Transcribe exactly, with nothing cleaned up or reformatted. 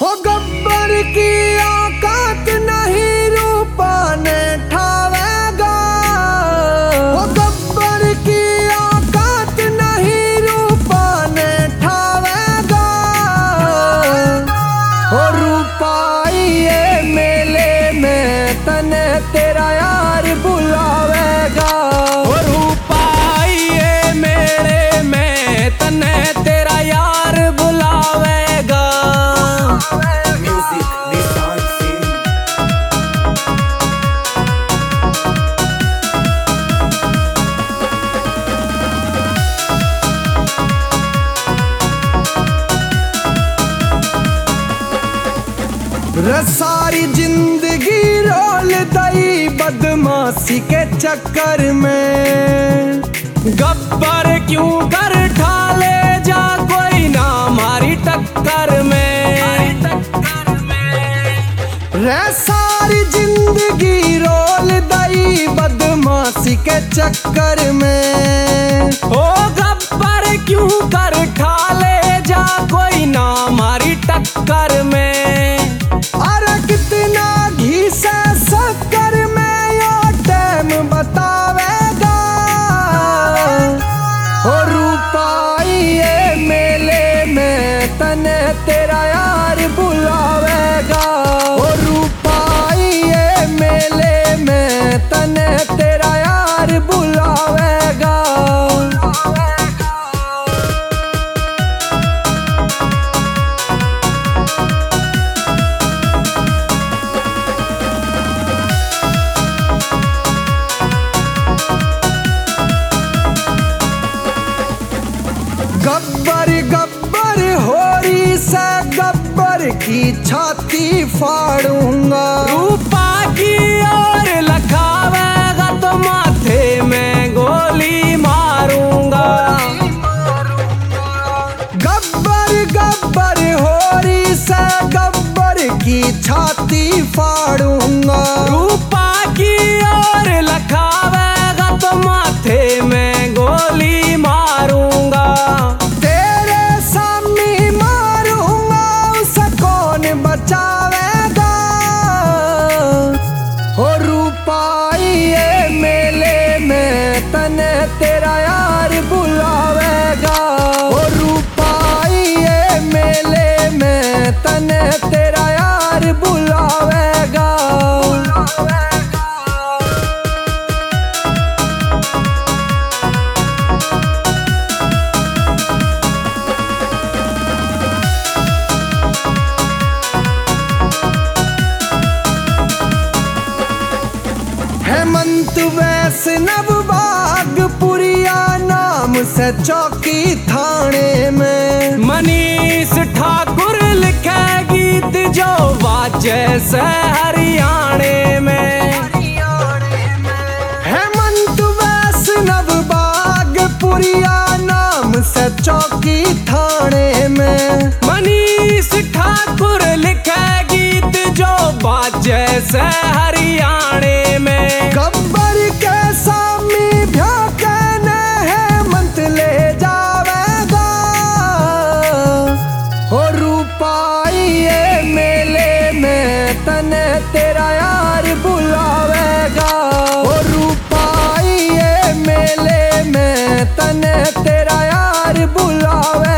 हो गब्बर की औकात नहीं रूपा ने ठावेगा। हो गब्बर की औकात नहीं रूपा ने ठावेगा। हो रूपाइए मेले में तने तेरा यार बुलावेगा। हो रूपाइए मेले में तने तेरा यार बुलावेगा। Music, Nissan Singh. रे सारी जिंदगी रोल दई बदमाशी के चक्कर में। गब्बर क्यों कर ठाले जा कोई ना हमारी टक्कर में। रे सारी जिंदगी रोल दई बदमाशी के चक्कर में। ओ गब्बर क्यों कर ठाले जा कोई ना हमारी टक्कर में। अरे कितना घी से शक्कर में यो टाइम बतावेगा। हो रूपाइए मेले में तने तेरा यार बुलावेगा। हो रूपाइए मेले में तने तेरा यार बुलावेगा। गब्बर गब्बर होरी से गब्बर की छाती फाड़ूंगा। रूपा की ओर लखावेगा तो माथे में गोली मारूंगा। गब्बर गब्बर होरी से गब्बर की छाती फाड़ूंगा। रूपा की ओर लखावेगा तो माथे में गोली मारूंगा। तेरे सामने मारूंगा उसे कौन बचावेगा। हो रूपाइए मेले में तने तेरा यार बुलावेगा। हो रूपाइए मेले में तने तेरा यार बुलावेगा। हेमंत वैष्णव बागपुरिया नाम से चौकी थाने में। मनीष ठाकुर लिखे गीत जो बाजे से हरियाणे में। हेमंत वैष्णव बागपुरिया नाम से चौकी थाने में। मनीष ठाकुर लिखे गीत जो बाजे से हरियाणे में। गब्बर के सामने भ्याकने हेमंत ले जावेगा। हो रूपाइए मेले में तने तेरा यार बुलावेगा। हो रूपाइए मेले में तने तेरा यार बुलावेगा।